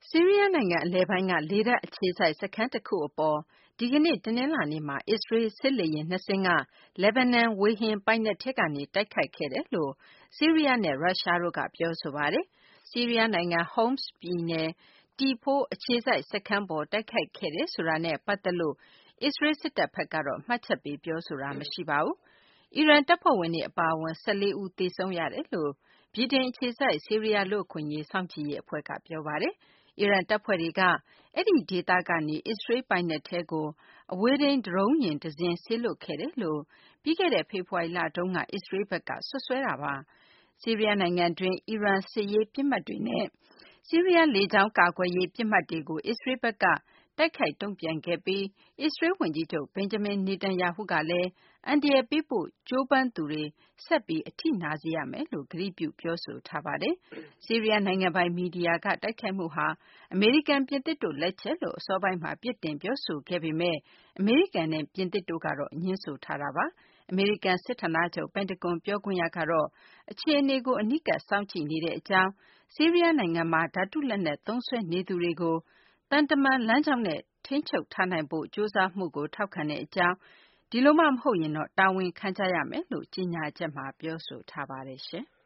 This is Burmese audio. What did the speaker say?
ဆီးရီးယားနိုင်ငံအလယ်ပိုင်းက လေတပ်အခြေစိုက်စခန်းတခုအပေါ်ဒီကနေ့ တနင်္လာနေ့မှာ အစ္စရေးစစ်လေယာဉ် 2 စင်းက လက်ဘနွန်ဝေဟင်ပိုင်နက်ထဲကနေ တိုက်ခိုက်ခဲ့တယ်လို့ ဆီးရီးယားနဲ့ ရုရှားတို့က ပြောဆိုပါတယ်။ ဆီးရီးယားနိုင်ငံ Homs ပြည်နယ် T4 အခြေစိုက်စခန်းပေါ် တိုက်ခိုက်ခဲ့တယ်ဆိုတာနဲ့ ပတ်သက်လို့ အစ္စရေးစစ်တပ်ဘက်ကတော့ မှတ်ချက်ပေးပြောဆိုတာ မရှိပါဘူး။ အီရန်တပ်ဖွဲ့ဝင်တွေအပါအဝင် 14 ဦး သေဆုံးရတယ်လို့ ဗြိတိန်အခြေစိုက် ဆီးရီးယားလူ့အခွင့်အရေးစောင့်ကြည့်ရေးအဖွဲ့က ပြောပါတယ်။ အီရန်တပ်ဖွဲ့တွေက အဲဒီဒေသကနေ အစ္စရေးပိုင်နက်ထဲကို အဝေးထိန်း ဒရုန်းယာဉ်တစင်း စေလွှတ်ခဲ့တယ်လို့ ပြီးခဲ့တဲ့ ဖေဖော်ဝါရီလတုန်းက အစ္စရေးဘက်က စွပ်စွဲထားတာပါ။ ဆီးရီးယားနိုင်ငံတွင်း အီရန်စစ်ရေးပစ်မှတ်တွေနဲ့ ဆီးရီးယားလေကြောင်းကာကွယ်ရေးပစ်မှတ်တွေကို အစ္စရေးဘက်က တိုက်ခိုက်တုံ့ပြန်ခဲ့ပြီး အစ္စရေးဝန်ကြီးချုပ် Benjamin Netanyahu ကလည်း အန္တရာယ်ပေးဖို့ ကြိုးပမ်းသူတွေ ဆက်ပြီး အထိနာစေရမယ်လို့ ကတိပြုပြောဆိုထားပါတယ်။ ဆီးရီးယားနိုင်ငံပိုင်မီဒီယာက တိုက်ခိုက်မှုဟာ အမေရိကန်၊ ပြင်သစ်တို့လက်ချက်လို့ အစောပိုင်းမှာ ပြစ်တင်ပြောဆိုခဲ့ပေမယ့် အမေရိကန်နဲ့ ပြင်သစ်တို့ကတော့ ငြင်းဆိုထားတာပါ။ အမေရိကန်စစ်ဌာနချုပ် ပင်တဂွန်ပြောခွင့်ရကတော့ အခြေအနေကို အနီးကပ်စောင့်ကြည့်နေကြောင်း၊ ဆီးရီးယားနိုင်ငံမှာ ဓာတုလက်နက်သုံးစွဲနေသူတွေကို သံတမန်လမ်းကြောင်းနဲ့ ထိန်းချုပ်ထားနိုင်ဖို့ ကြိုးစားမှုကို ထောက်ခံကြောင်း၊ ဒီလိုမှမဟုတ်ရင်တော့ တာဝန်ခံကြရမယ်လို့ ကြေညာချက်မှာ ပြောဆိုထားပါတယ်။